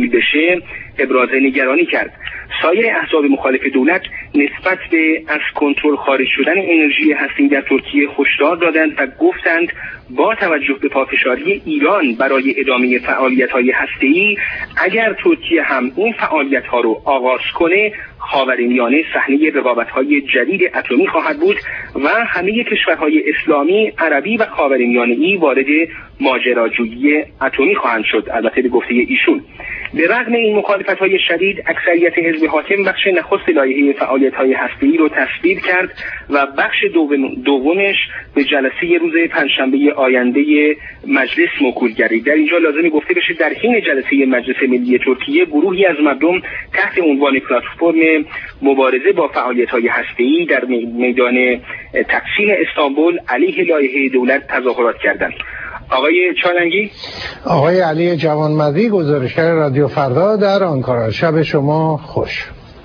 بشه ابراز نگرانی کرد. سایر احزاب مخالف دولت نسبت به از کنترل خارج شدن انرژی هسته‌ای در ترکیه هشدار دادند و گفتند با توجه به پافشاری ایران برای ادامه فعالیت‌های هسته‌ای، اگر ترکیه هم این فعالیت‌ها رو آغاز کنه، خاورمیانه صحنه رقابت‌های جدید اتمی خواهد بود و همه کشورهای اسلامی، عربی و خاورمیانه‌ای وارد ماجراجویی اتمی خواهند شد. البته به گفته ایشون به رغم این مخالفت‌های شدید، اکثریت حزب حاکم بخش نخست لایحه فعالیت‌های هسته‌ای رو تصویب کرد و بخش دومش به جلسه روز پنجشنبه آینده مجلس موکول گردید. در اینجا لازم گفته بشه در حین جلسه مجلس ملی ترکیه گروهی از مردم تحت عنوان پلتفرم مبارزه با فعالیت‌های هسته‌ای در میدان تقسیم استانبول علیه لایحه دولت تظاهرات کردند. آقای چالنگی، آقای علی جوانمردی، گزارشگر رادیو فردا در آنکارا، شب شما خوش.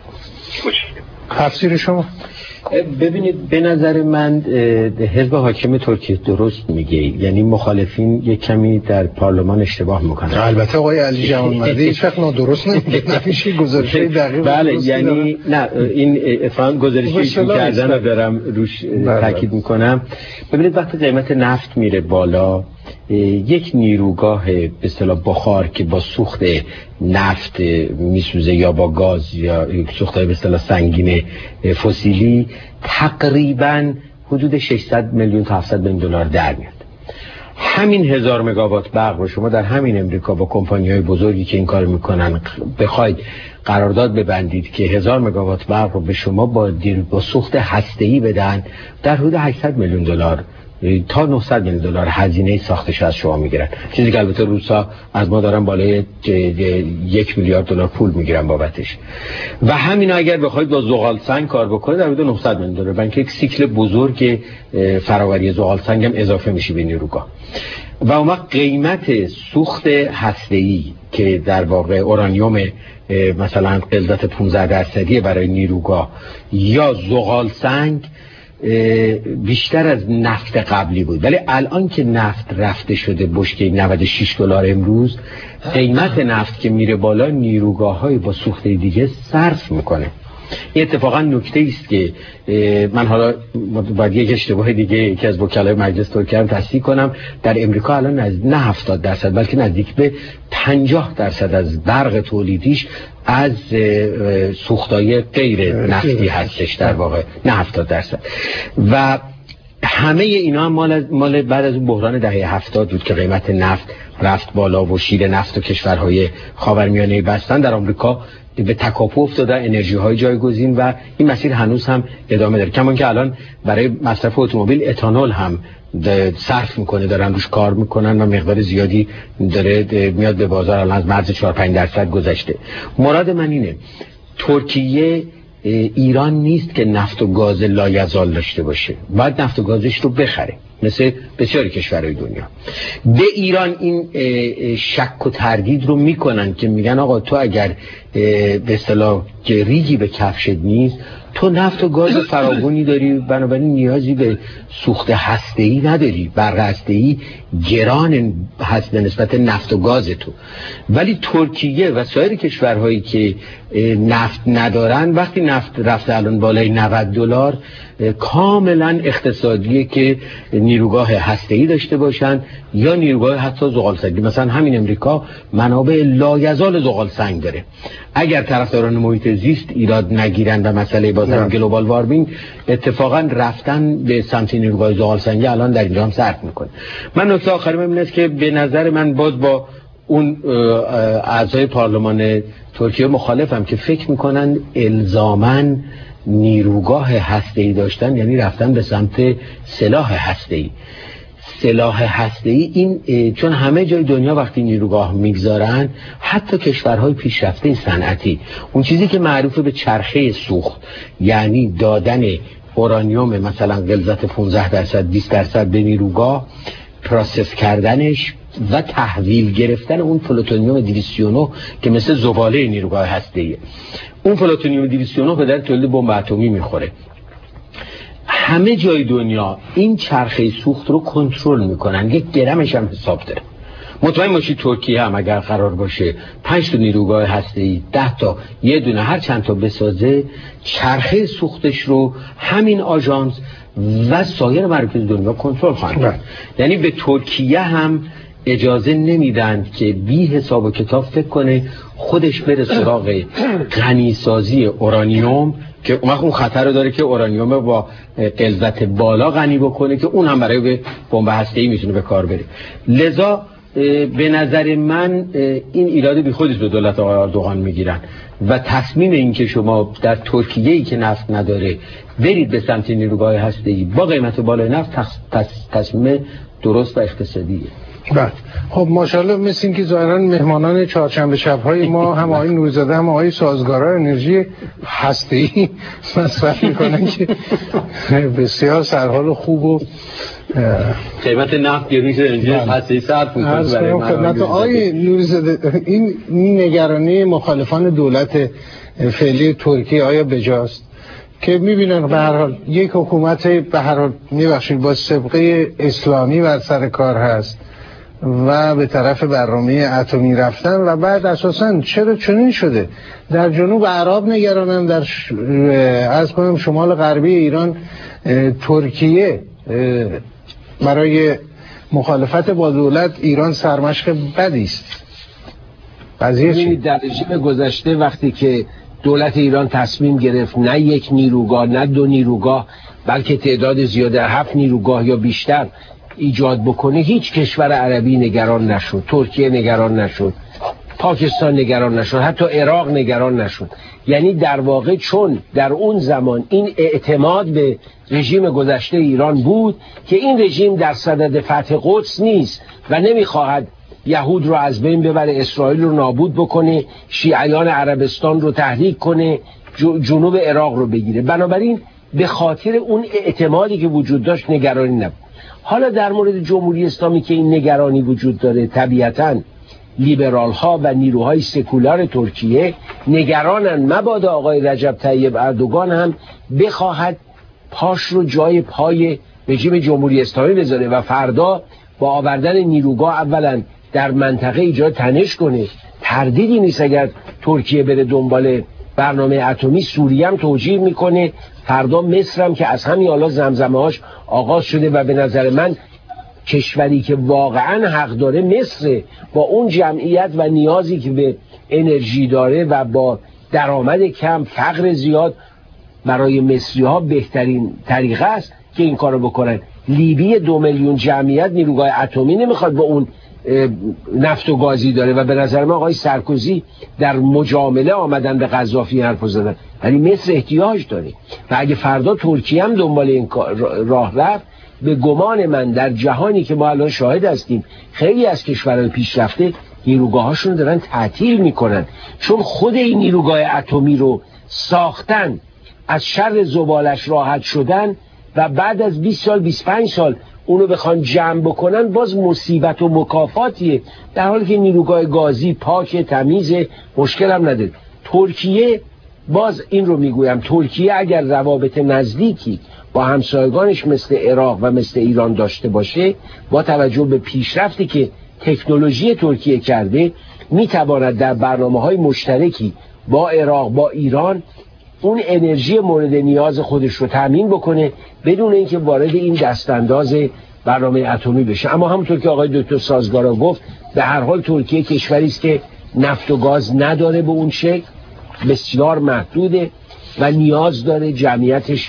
تفسیر شما. ببینید، به نظر من حزب حاکم ترکیه درست میگه، یعنی مخالفین یک کمی در پارلمان اشتباه میکنن. البته آقای علی جوانمردی هیچ وقت نادرست نمیگه، نمیشه گزارش دقیق. بله، یعنی نه، این اتفاقا گزارشی که کردن رو دارم روش تاکید میکنم. ببینید، وقتی قیمت نفت میره بالا، یک نیروگاه به اصطلاح بخار که با سوخت نفت میسوزه یا با گاز یا سوخت‌های به اصطلاح سنگین فسیلی، تقریباً حدود 600 میلیون تا 700 میلیون دلار در میاد. همین 1000 مگاوات برق رو شما در همین امریکا با کمپانی‌های بزرگی که این کار میکنن بخواید قرارداد ببندید که 1000 مگاوات برق رو به شما با سوخت هسته‌ای بدن، در حدود 800 میلیون دلار تا 900 میلیون دلار هزینه ساختش از شما میگیرن، چیزی که البته روسا از ما دارن بالای 1 میلیارد دلار پول میگیرن بابتش. و همین اگر بخواید با زغال سنگ کار بکنید در حدود 900 میلیون دلار، بلکه یک سیکل بزرگ فراوری زغال سنگ هم اضافه میشه به نیروگاه. و اون وقت قیمت سوخت هسته‌ای که در واقع اورانیوم مثلا غلظت 15% برای نیروگاه یا زغال سنگ بیشتر از نفت قبلی بود، ولی الان که نفت رفته شده بشکه 96 دلار امروز، قیمت نفت که میره بالا، نیروگاه‌های با سوخت دیگه صرف میکنه. این اتفاقا نکته است که من حالا باید یک اشتباه دیگه یکی از وکلای مجلس ترکیه رو تصحیح کنم. در امریکا الان نه 70% بلکه نزدیک به 50% از برق تولیدیش از سوختای غیر نفتی هستش، در واقع نه 70%. و همه اینا مال بعد از اون بحران دهه 70 بود که قیمت نفت رفت بالا و شیر نفت و کشورهای خاورمیانه بستن. در آمریکا به تکاپو افتاده انرژی های جایگزین و این مسیر هنوز هم ادامه داره. کمان که الان برای مصرف اتومبیل اتانول هم صرف میکنه، دارن روش کار میکنن و مقدار زیادی داره میاد به بازار، الان از مرز 4-5% گذشته. مراد من اینه ترکیه ایران نیست که نفت و گاز لایزال داشته باشه، باید نفت و گازش رو بخره مثل بسیاری کشورهای دنیا. به ایران این شک و تردید رو میکنن که میگن آقا تو اگر به اصطلاح ریگی به کفشت نیست، تو نفت و گاز فراوانی داری، بنابراین نیازی به سوخت هسته‌ای نداری، برق هسته‌ای گران هست به نسبت نفت و گاز تو. ولی ترکیه و سایر کشورهایی که نفت ندارن، وقتی نفت رفته الان بالای 90 دلار، کاملا اقتصادیه که نیروگاه هسته‌ای داشته باشن یا نیروگاه حتی زغال سنگی. مثلا همین امریکا منابع لایزال زغال سنگ داره. اگر طرفداران محیط زیست ایراد نگیرن و مسئله بازم گلوبال وارمینگ، اتفاقا رفتن به سمت نیروگاه زغال سنگی الان در ایران صرف میکنه. من نکته آخرم این است که به نظر من باز با اون اعضای پارلمان ترکیه مخالفم که فکر میکنن الزاماً نیروگاه هسته‌ای داشتن یعنی رفتن به سمت سلاح هسته‌ای. سلاح هسته‌ای این چون همه جای دنیا وقتی نیروگاه میگذارن، حتی کشورهای پیشرفته صنعتی، اون چیزی که معروفه به چرخه سوخت، یعنی دادن اورانیوم مثلا غلظت 15% 20% به نیروگاه، پروسس کردنش و تحویل گرفتن اون پلوتونیوم 209 که مثل زباله نیروگاه هسته‌ایه. اون پلوتونیوم 209 به در تولید بمب اتمی میخوره. همه جای دنیا این چرخه سوخت رو کنترل میکنن، یک گرمش هم حساب داره. مطمئن باشید ترکیه هم اگر قرار باشه 5 تا نیروگاه هسته‌ای 10 تا یه دونه هر چند تا بسازه، چرخه سوختش رو همین آژانس و سایر مراکز دنیا کنترل خواهند کرد. یعنی به ترکیه هم اجازه نمیدن که بی حساب و کتاب فکر کنه خودش بره سراغ غنیسازی اورانیوم که اون خطر رو داره که اورانیوم با غلظت بالا غنی بکنه که اون هم برای بمب هسته‌ای میتونه به کار بره. لذا به نظر من این ایراد بی خودش به دولت آقای اردوغان میگیرن و تصمیم این که شما در ترکیه‌ای که نفت نداره برید به سمت نیروگاه هسته‌ای با قیمت بالای نفت تصمیم درست و اقتصادیه. بله. خب ماشاءالله مثل این که ظاهرا مهمانان چهارشنبه شب‌های ما هم آقای نوری‌زاده هم آقای سازگارا انرژی هسته‌ای مصرف میکنن که بسیار سرحال خوب و قیمت نفت گرونی انرژی هسته‌ای صرف می‌کنه. خدمت آقای نوری‌زاده این نگرانی مخالفان دولت فعلی ترکیه آیا بجاست که می‌بینن به هر حال یک حکومت به هر حال می‌بخشید با سابقه اسلامی بر سر کار هست و به طرف برنامه اتمی رفتن و بعد اساساً چرا چنین شده در جنوب اعراب نگرانن، در از کنم شمال غربی ایران ترکیه برای مخالفت با دولت ایران سرمشق بدی است. قضیه چی؟ در رژیم گذشته وقتی که دولت ایران تصمیم گرفت نه یک نیروگاه نه 2 نیروگاه بلکه تعداد زیاده 7 نیروگاه یا بیشتر ایجاد بکنه، هیچ کشور عربی نگران نشد، ترکیه نگران نشد، پاکستان نگران نشد، حتی عراق نگران نشد. یعنی در واقع چون در اون زمان این اعتماد به رژیم گذشته ایران بود که این رژیم در صدد فتح قدس نیست و نمیخواهد یهود رو از بین ببره، اسرائیل رو نابود بکنه، شیعیان عربستان رو تحریک کنه، جنوب عراق رو بگیره. بنابراین به خاطر اون اعتمادی که وجود داشت نگرانی نبود. حالا در مورد جمهوری اسلامی که این نگرانی وجود داره، طبیعتاً لیبرال ها و نیروهای سکولار ترکیه نگرانن مبادا آقای رجب طیب اردوغان هم بخواهد پاش رو جای پای رژیم جمهوری اسلامی بذاره و فردا با آوردن نیروگاه اولا در منطقه ایجاد تنش کنه. تردیدی نیست اگر ترکیه بره دنبال برنامه اتمی، سوریه هم توجیه میکنه، فردا مصر هم که از همین حالا زمزمه هاش آغاز شده و به نظر من کشوری که واقعا حق داره مصر، با اون جمعیت و نیازی که به انرژی داره و با درآمد کم، فقر زیاد، برای مصری ها بهترین طریقه است که این کارو بکنن. لیبی 2 میلیون جمعیت نیروگاه اتمی نمیخواد، با اون نفت و گازی داره و به نظر من آقای سرکوزی در مجامله آمدن به قذافی حرف زدن، ولی مصر احتیاج داره و اگه فردا ترکیه هم دنبال این راه رفت، به گمان من در جهانی که ما الان شاهد هستیم خیلی از کشورهای پیشرفته نیروگاهاشون دارن تعطیل میکنن، چون خود این نیروگاه اتمی رو ساختن، از شر زبالش راحت شدن و بعد از 20 سال 25 سال اونو بخوان جمع بکنن باز مصیبت و مکافاتیه، در حالی که نیروگاه گازی پاک تمیز، مشکل هم نداره. ترکیه، باز این رو میگویم، ترکیه اگر روابط نزدیکی با همسایگانش مثل عراق و مثل ایران داشته باشه، با توجه به پیشرفتی که تکنولوژی ترکیه کرده، میتواند در برنامه‌های مشترکی با عراق، با ایران، اون انرژی مورد نیاز خودش رو تامین بکنه بدون اینکه وارد این دستانداز برنامه اتمی بشه. اما همونطور که آقای دکتر سازگارا گفت، به هر حال ترکیه کشوری است که نفت و گاز نداره به اون شکل، بسیار محدوده و نیاز داره، جمعیتش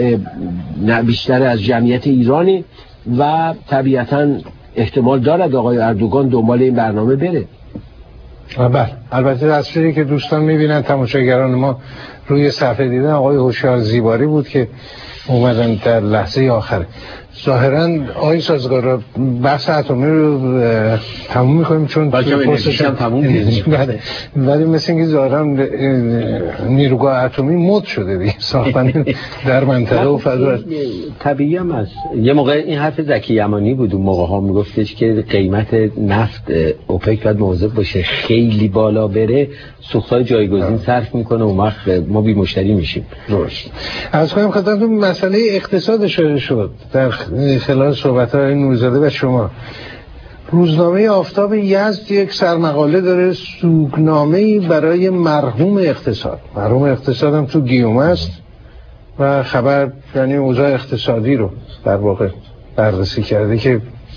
بیشتر از جمعیت ایرانه و طبیعتاً احتمال دارد آقای اردوغان دنبال این برنامه بره. بله، البته تصویری که دوستان میبینن، تماشاگران ما روی صفحه دیدن، آقای هوشیار زیباری بود که اومدن در لحظه آخر. ظاهراً آقای سازگارا بحث اتمی رو تموم می‌کنیم چون پروسش هم تموم شده، ولی مثل اینکه ظاهراً نیروگاه اتمی مد شده دیگه ساختن در منطقه و فضا. طبیعی هم است. یه موقع این حرف زکی یمانی بود، اون موقع ها میگفتش که قیمت نفت اوپک باید مواظب باشه خیلی بالا بره، سوخت‌های جایگزین صرف میکنه، اون وقت ما بی مشتری میشیم. درست. از کنم خدمتتون مسئله اقتصاد شد در خلال صحبت‌های نوری‌زاده و شما. روزنامه آفتاب یزد یک سرمقاله داره، سوگنامه‌ای برای مرحوم اقتصاد. مرحوم اقتصاد هم تو گیوم است و خبر یعنی اوضاع اقتصادی رو در واقع بررسی کرده که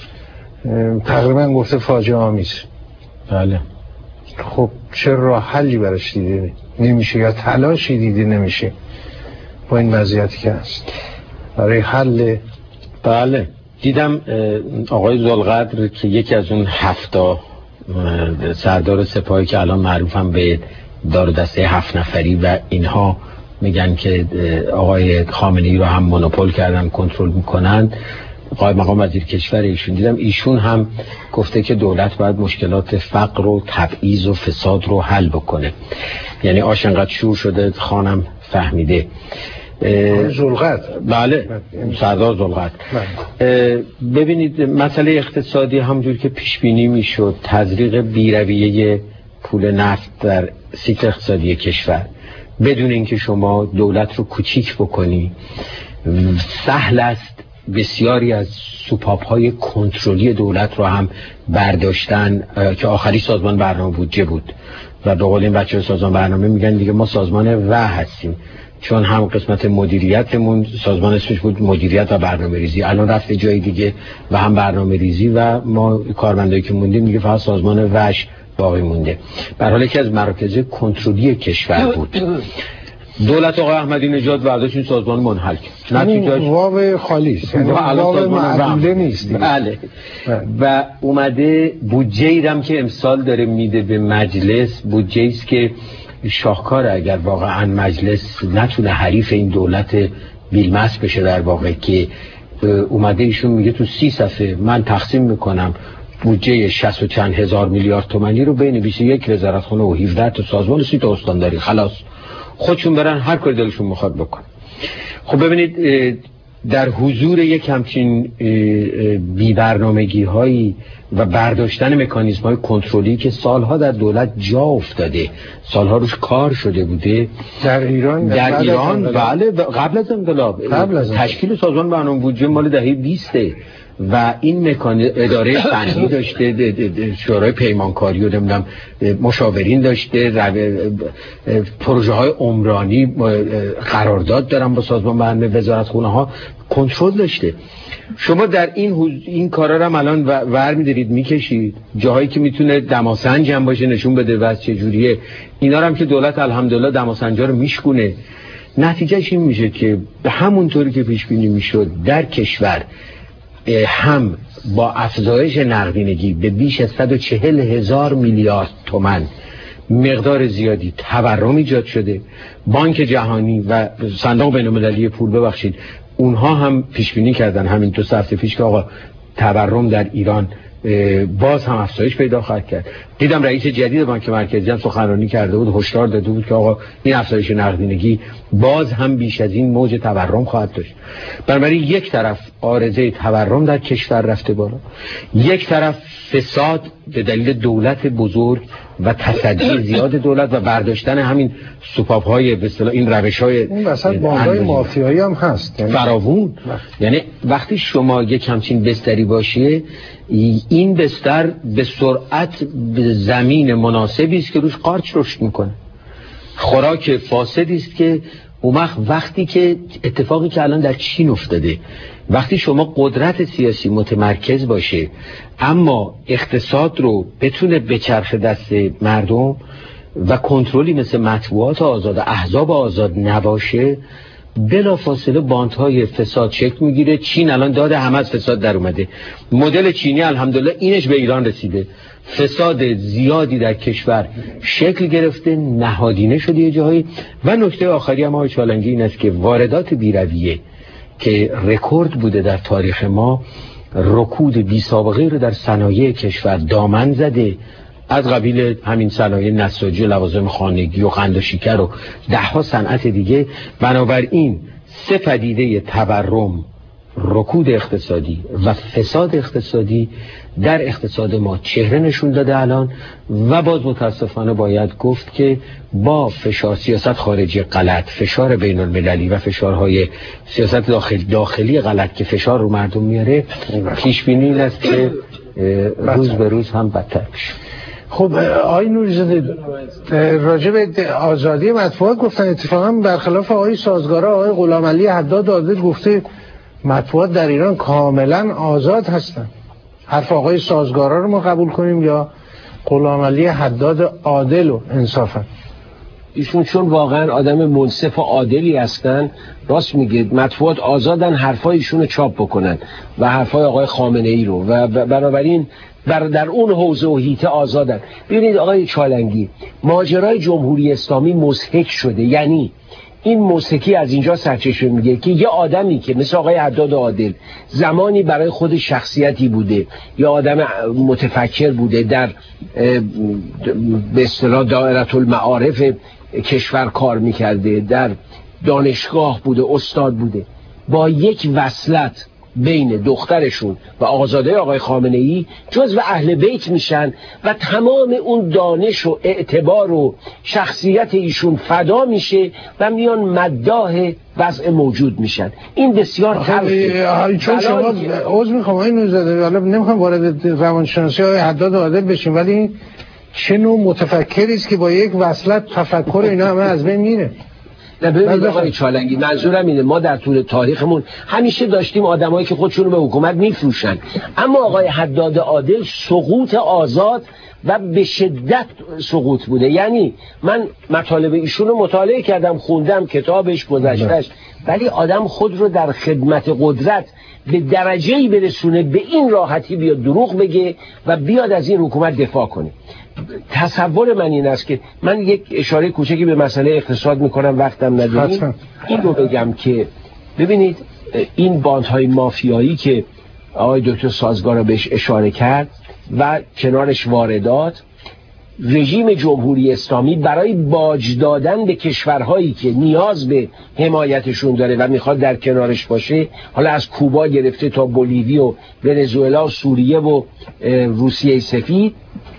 تقریبا گفته فاجعه آمیز. بله. خب چه راه حلی براش دیده نمیشه یا تلاشی دیده نمیشه با این وضعیتی که هست برای حل؟ بله دیدم آقای ذوالقدر که یکی از اون 7 سردار سپاهی که الان معروفم به دار دسته 7 نفری و اینها میگن که آقای خامنه‌ای رو هم مونوپول کردن، کنترل میکنن، قائم مقام وزیر کشور ایشون، دیدم ایشون هم گفته که دولت باید مشکلات فقر و تبعیض و فساد رو حل بکنه. یعنی آش انقدر شور شده خانم فهمیده. ذوالقدر. بله سردار ذوالقدر. ببینید مسئله اقتصادی همونجور که پیش بینی میشد، تزریق بی‌رویه پول نفت در سیستم اقتصادی کشور بدون اینکه شما دولت رو کوچیک بکنی، سهل است بسیاری از سوپاپ‌های کنترلی دولت رو هم برداشتن که آخری سازمان برنامه بودجه بود و به قول این بچه‌ها سازمان برنامه میگن دیگه ما سازمان هستیم، چون هم قسمت مدیریتمون سازمان اسمش بود مدیریت و برنامه ریزی، الان رفته جای دیگه و هم برنامه ریزی و ما کارمندایی که موندیم میگه فقط سازمان وش باقی مونده. به حال یکی از مراکز کنترلی کشور بود. دولت آقای احمدی نژاد برداشت این سازمان منحل کرد. نتیجهش واو خالی است، یعنی واو معدوله نیست. بله. و اومده بودجه‌ای هم که امسال داره میده به مجلس، بودجه‌ای است که شاهکار اگر واقعا مجلس نتونه حریف این دولت بیلمس بشه در واقع، که اومده ایشون میگه تو 30 صفحه من تقسیم میکنم بودجه 60 و چند هزار میلیارد تومانی رو بین 21 وزارتخونه و 17 تا سازمان و 30 تا استانداری، خلاص خودشون برن هر کاری دلشون میخواد بکن. خب ببینید در حضور یک همچین بی برنامگی هایی و برداشتن مکانیزم های کنترلی که سالها در دولت جا افتاده، سالها روش کار شده بوده در ایران بله قبل از انقلاب تشکیل سازمان برنامه بودجه مال دهه 20 و این اداره فنی داشته، شورای پیمانکاری و نمیدونم مشاورین داشته، پروژه های عمرانی قرارداد دارن با سازمان برنامه، وزارتخونه ها کنترل داشته. شما در این کارا رو هم الان ور می‌دارید میکشید، جاهایی که میتونه دماسنج هم باشه نشون بده وضع چجوریه، اینا رو هم که دولت الحمدلله دماسنجا رو میشکونه. نتیجهش این میشه که به همونطوری که پیش بینی میشد در کشور هم با افزایش نقدینگی به بیش از 140,000 میلیارد تومان مقدار زیادی تورم ایجاد شده. بانک جهانی و صندوق بین‌المللی پول ببخشید اونها هم پیش بینی کردن همین 2 هفته پیش که آقا تورم در ایران باز هم افزایش پیدا خواهد کرد. دیدم رئیس جدید بانک مرکزی هم سخنرانی کرده بود، هشدار داده بود که آقا این افزایش نقدینگی باز هم بیش از این موج تورم خواهد داشت. بنابراین یک طرف عارضه تورم در کشور رفته بالا، یک طرف فساد به دلیل دولت بزرگ و تصدی زیاد دولت و برداشتن همین سوپاپ‌های به اصطلاح این روش‌های این وسط باندهای مافیایی هم هست فراوون. یعنی وقتی شما یک همچین بستری باشه، این بستر به سرعت به زمین مناسبی است که روش قارچ رشد میکنه، خوراک فاسدی است که وقتی که اتفاقی که الان در چین افتاده، وقتی شما قدرت سیاسی متمرکز باشه اما اقتصاد رو بتونه بچرخه دست مردم و کنترلی مثل مطبوعات آزاد، احزاب آزاد نباشه، بلافاصله باندهای فساد شکل میگیره. چین الان داده همه از فساد در اومده، مدل چینی الحمدلله اینش به ایران رسیده، فساد زیادی در کشور شکل گرفته، نهادینه شده یه جایی. و نکته آخری هم آقای چالنگی این است که واردات بی‌رویه که رکورد بوده در تاریخ ما، رکود بی سابقه رو در صنایع کشور دامن زده، از قبیل همین صنایع نساجی، لوازم خانگی و قند و شکر و 10 صنعت دیگه. بنابراین 3 پدیده تورم، رکود اقتصادی و فساد اقتصادی در اقتصاد ما چهره نشون داده الان و باز متاسفانه باید گفت که با فشار سیاست خارجی غلط، فشار بین المللی و فشارهای سیاست داخلی غلط که فشار رو مردم میاره، پیش بینی این است که روز به روز هم بدتر میشه. خب آقای نوری‌زاده راجع به آزادی مطبوعات گفتن، اتفاقا برخلاف آقای سازگارا آقای غلامعلی حداد عادل گفته مطبوعات در ایران کاملا آزاد هستن. حرف آقای سازگارا رو ما قبول کنیم یا غلامعلی حداد عادل و انصافا؟ ایشون چون واقعا آدم منصف و عادلی هستن راست میگه، مطبوعات آزادن حرفای ایشون رو چاپ بکنن و حرفای آقای خامنه ای رو، و بنابراین در اون حوزه و حیطه آزادن. ببینید آقای چالنگی، ماجرای جمهوری اسلامی مضحک شده. یعنی این موسیقی از اینجا سرچشمه میگه که یه آدمی که مثل آقای حداد عادل زمانی برای خود شخصیتی بوده یا آدم متفکر بوده، در به اصطلاح دائره المعارف کشور کار میکرده، در دانشگاه بوده، استاد بوده، با یک وصلت بین دخترشون و آقازاده آقای خامنه ای جزو اهل بیت میشن و تمام اون دانش و اعتبار و شخصیت ایشون فدا میشه و میان مداح وضع موجود میشن. این بسیار تلخه. چون شما عذر میخوام آقای نوری‌زاده، حالا نمیخوام وارد روانشناسی های حداد عادل بشیم، ولی چه نوع متفکری است که با یک وصلت تفکر اینا همه از بین میره؟ ببینید آقای چالنگی، منظورم اینه ما در طول تاریخمون همیشه داشتیم آدمایی که خودشونو به حکومت میفروشن، اما آقای حداد عادل سقوط آزاد و به شدت سقوط بوده. یعنی من مطالب ایشونو مطالعه کردم، خوندم کتابش، گذشتش، ولی آدم خود رو در خدمت قدرت به درجه‌ای برسونه به این راحتی بیاد دروغ بگه و بیاد از این حکومت دفاع کنه. تصور من این است که من یک اشاره کوچکی به مسئله اقتصاد میکنم، وقتم نداریم، این رو بگم که ببینید این باندهای مافیایی که آقای دکتر سازگارا بهش اشاره کرد و کنارش واردات، رژیم جمهوری اسلامی برای باج دادن به کشورهایی که نیاز به حمایتشون داره و میخواد در کنارش باشه، حالا از کوبا گرفته تا بولیوی و ونزوئلا و سوریه و روسیه سفید،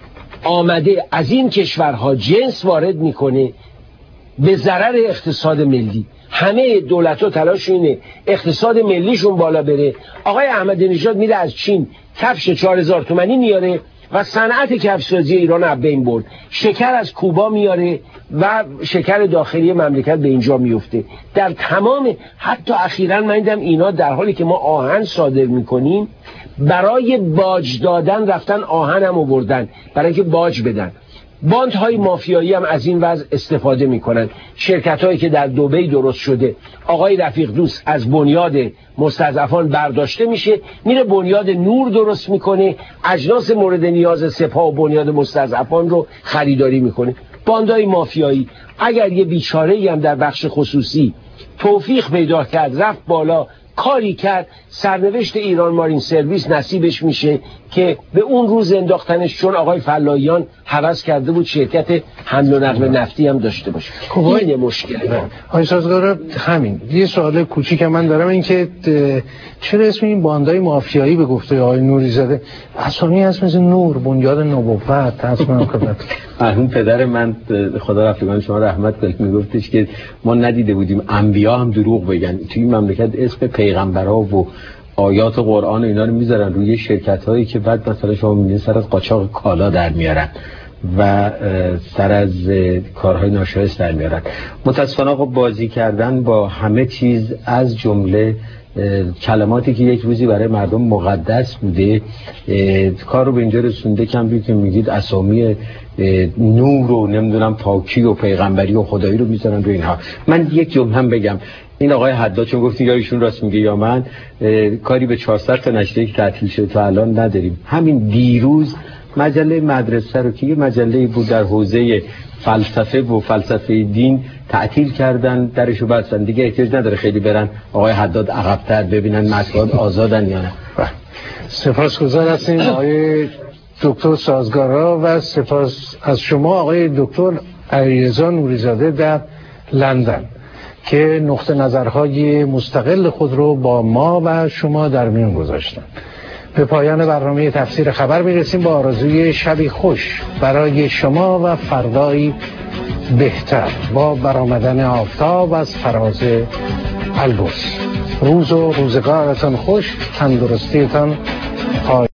آمده از این کشورها جنس وارد میکنه به ضرر اقتصاد ملی. همه دولت‌ها تلاش اینه اقتصاد ملیشون بالا بره. آقای احمدی نژاد میره از چین کفش 4000 تومانی میاره و صنعت کفش‌سازی ایران از بین برد. شکر از کوبا میاره و شکر داخلی مملکت به اینجا میفته. در تمام، حتی اخیراً من دیدم اینا در حالی که ما آهن صادر میکنیم برای باج دادن رفتن آهن هم آوردن برای اینکه باج بدن. باندهای مافیایی هم از این وضع استفاده میکنن. شرکت هایی که در دبی درست شده، آقای رفیق دوست از بنیاد مستضعفان برداشته میشه، میره بنیاد نور درست میکنه، اجناس مورد نیاز سپاه و بنیاد مستضعفان رو خریداری میکنه. باندهای مافیایی اگر یه بیچاره‌ای هم در بخش خصوصی توفیق پیدا کرد، رفت بالا، کاری کرد، سرنوشت ایران مارین سرویس نصیبش میشه که به اون روز انداختنش، چون آقای فلاییان هوس کرده بود شرکت حمل و نقل نفتی هم داشته باشه. این مشکله. آقای سازگارا، همین یه سوال کوچیک من دارم، این که چرا اسم این باندهای مافیایی به گفته آقای نوری‌زاده اسامی هست مثل نور، بنیاد نبوت، اسم مرحوم پدر من خدا رفیقان شما رحمت کنه میگفتش که ما ندیده بودیم انبیا هم دروغ بگن. توی این مملکت اسم پیغمبرها و آیات قرآن اینا رو میذارن روی شرکت هایی که بعد مثلا شما میبینید سر از قاچاق کالا در میارن و سر از کارهای ناشایست در میارن. متاسفانه آقا بازی کردن با همه چیز، از جمله کلماتی که یک روزی برای مردم مقدس بوده، کار رو به اینجا رسونده که میگید اسامی نور و نمیدونم پاکی و پیغمبری و خدایی رو میذارن روی اینها. من یک جمله هم بگم، این آقای حداد چون گفتین یا ایشون راست میگه یا من، کاری به 400 تا نشریه که تعطیل شده تا الان نداریم. همین دیروز مجله مدرسه رو که یه مجله بود در حوزه فلسفه و فلسفه دین تعطیل کردن، درشو بستن، دیگه احتیاج نداره خیلی برن آقای حداد عقب‌تر ببینن مطبوعات آزادن یا نه. سپاسگزار هستیم آقای دکتر سازگارا و سپاس از شما آقای دکتر علیرضا نوری‌زاده در لندن که نقطه نظرهای مستقل خود رو با ما و شما در میون گذاشتن. به پایان برنامه تفسیر خبر میرسیم با آرزوی شبی خوش برای شما و فردایی بهتر با برآمدن آفتاب از فراز البرز. روز و روزگارتان خوش، تندرستیتان پای